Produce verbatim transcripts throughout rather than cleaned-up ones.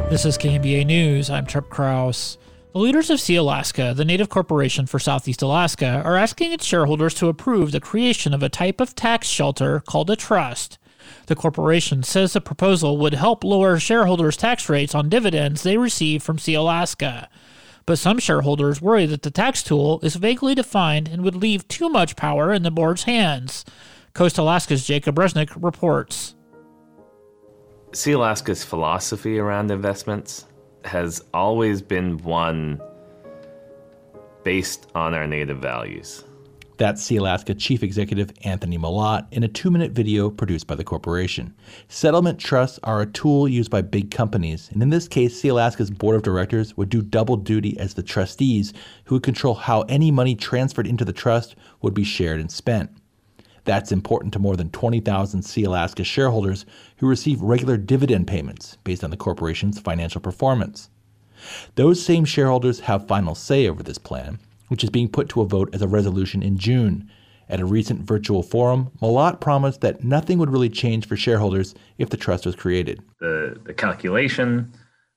This is K N B A News. I'm Trip Krause. The leaders of Sealaska, the native corporation for Southeast Alaska, are asking its shareholders to approve the creation of a type of tax shelter called a trust. The corporation says the proposal would help lower shareholders' tax rates on dividends they receive from Sealaska. But some shareholders worry that the tax tool is vaguely defined and would leave too much power in the board's hands. Coast Alaska's Jacob Resnick reports. Sealaska's philosophy around investments has always been one based on our native values. That's Sealaska Chief Executive Anthony Malott in a two-minute video produced by the corporation. Settlement trusts are a tool used by big companies, and in this case, Sealaska's board of directors would do double duty as the trustees who would control how any money transferred into the trust would be shared and spent. That's important to more than twenty thousand Sealaska shareholders who receive regular dividend payments based on the corporation's financial performance. Those same shareholders have final say over this plan, which is being put to a vote as a resolution in June. At a recent virtual forum, Malott promised that nothing would really change for shareholders if the trust was created. The, the calculation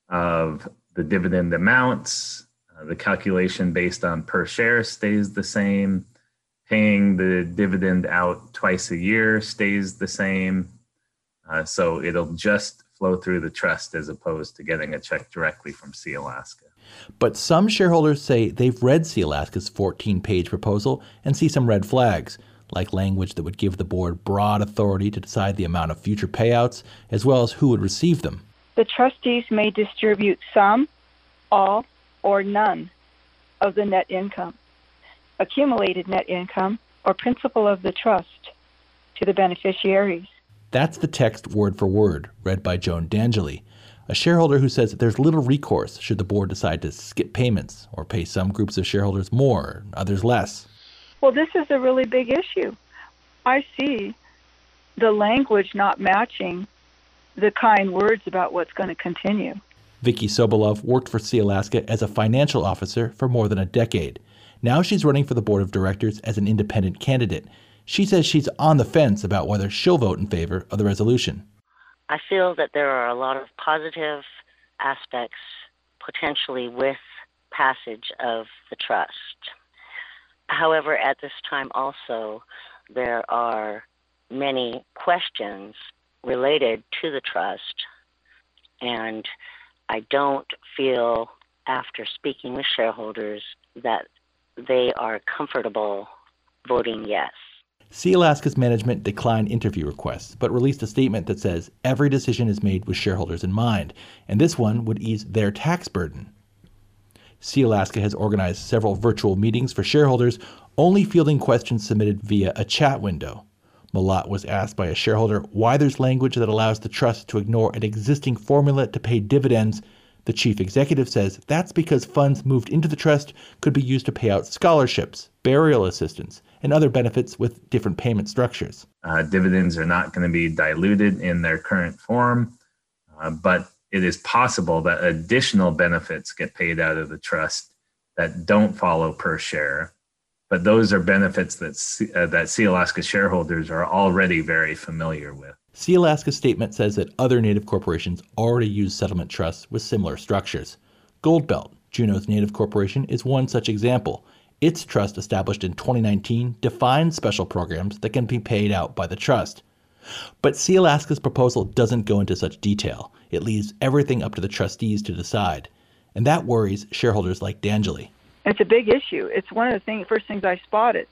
of the dividend amounts, uh, the calculation based on per share stays the same. Paying the dividend out twice a year stays the same. Uh, so it'll just flow through the trust as opposed to getting a check directly from Sealaska. But some shareholders say they've read Sealaska's fourteen-page proposal and see some red flags, like language that would give the board broad authority to decide the amount of future payouts, as well as who would receive them. The trustees may distribute some, all, or none of the net income, accumulated net income, or principal of the trust to the beneficiaries. That's the text word for word, read by Joan D'Angeli, a shareholder who says that there's little recourse should the board decide to skip payments or pay some groups of shareholders more, others less. Well, this is a really big issue. I see the language not matching the kind words about what's going to continue. Vicky Sobolov worked for Sealaska as a financial officer for more than a decade. Now she's running for the board of directors as an independent candidate. She says she's on the fence about whether she'll vote in favor of the resolution. I feel that there are a lot of positive aspects potentially with passage of the trust. However, at this time also, there are many questions related to the trust, and I don't feel, after speaking with shareholders, that they are comfortable voting yes. Sealaska's management declined interview requests, but released a statement that says every decision is made with shareholders in mind, and this one would ease their tax burden. Sealaska has organized several virtual meetings for shareholders, only fielding questions submitted via a chat window. Malott was asked by a shareholder why there's language that allows the trust to ignore an existing formula to pay dividends. The chief executive says that's because funds moved into the trust could be used to pay out scholarships, burial assistance, and other benefits with different payment structures. Uh, dividends are not going to be diluted in their current form, uh, but it is possible that additional benefits get paid out of the trust that don't follow per share. But those are benefits that, C- uh, that Sealaska shareholders are already very familiar with. Sealaska's statement says that other native corporations already use settlement trusts with similar structures. Goldbelt, Juneau's native corporation, is one such example. Its trust, established in twenty nineteen, defines special programs that can be paid out by the trust. But Sealaska's proposal doesn't go into such detail. It leaves everything up to the trustees to decide. And that worries shareholders like D'Angeli. It's a big issue. It's one of the thing, first things I spotted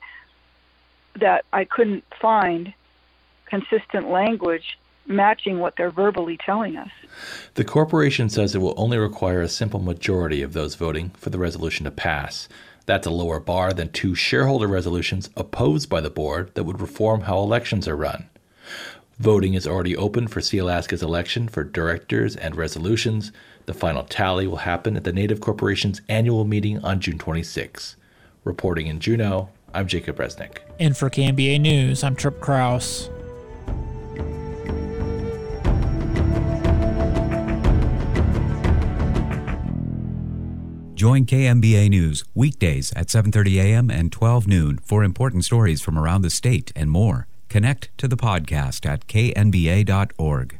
that I couldn't find consistent language matching what they're verbally telling us. The corporation says it will only require a simple majority of those voting for the resolution to pass. That's a lower bar than two shareholder resolutions opposed by the board that would reform how elections are run. Voting is already open for Sealaska's election for directors and resolutions. The final tally will happen at the Native Corporation's annual meeting on June twenty-sixth. Reporting in Juneau, I'm Jacob Resnick. And for K N B A News, I'm Trip Krause. Join K M B A News weekdays at seven thirty a.m. and twelve noon for important stories from around the state and more. Connect to the podcast at k n b a dot org.